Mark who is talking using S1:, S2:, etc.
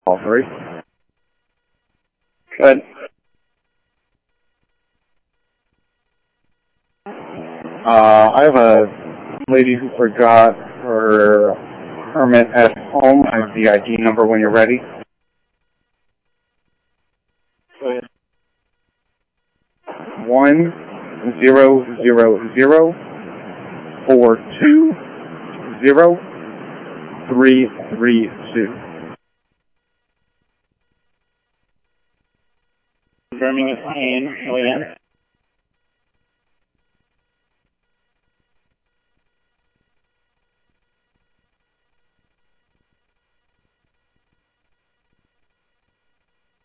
S1: All three. Good. I have a lady who forgot her permit at home. I have the ID number when you're ready. Go ahead. 1-0-0-0-4-2-0-3-3-2. Confirming it's Ian. Go ahead.